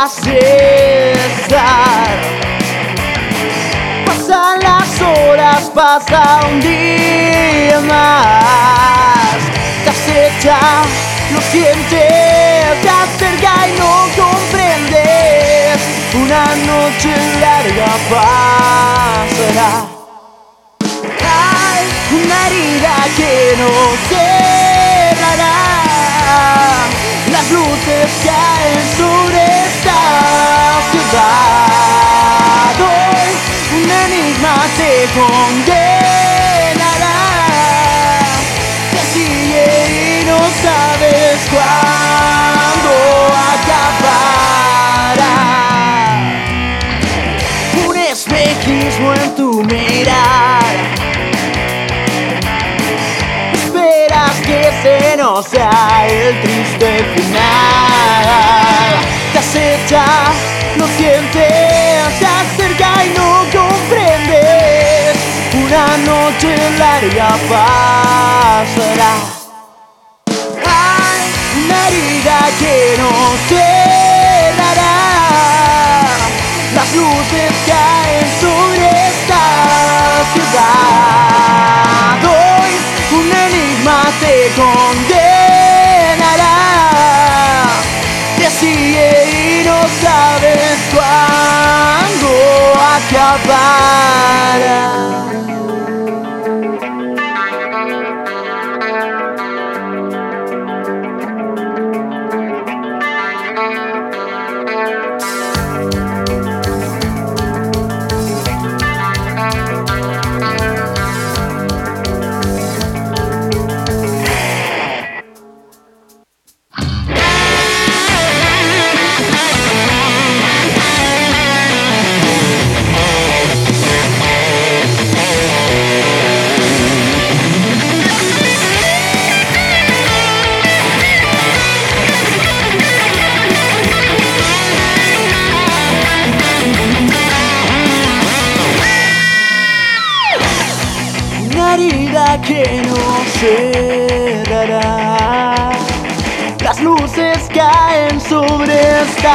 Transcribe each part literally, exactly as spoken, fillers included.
cesar. Pasan las horas, pasa un día más. Te acecha, lo sientes, te acerca y no comprendes. Una noche larga pasará. Hay una herida que no cerrará. Las luces caen sobre esta ciudad. Hoy un enigma te condenará. Te sigue y no sabes cuándo acabará. Un espejismo en tu mirar. Esperas que ese no sea el triste final. Te acecha, lo sientes, se acerca y no comprendes. Una noche larga pasará. Hay una herida que no cerrará. Las luces caen sobre esta ciudad. Hoy un enigma te condenará. Te sigue y no sabes cuándo acabará. Que no cerrará. Las luces caen sobre esta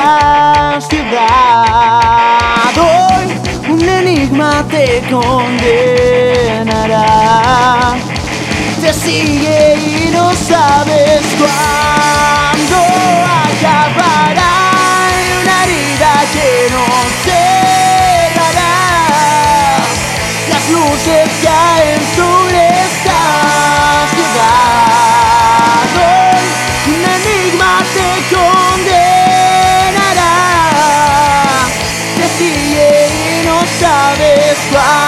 ciudad. Hoy un enigma te condenará. Te sigue y no sabes cuándo acabará. Una herida que no cerrará. Las luces caen sobre esta ciudad. Hoy un enigma te condenará. Te sigue y no sabes cuándo.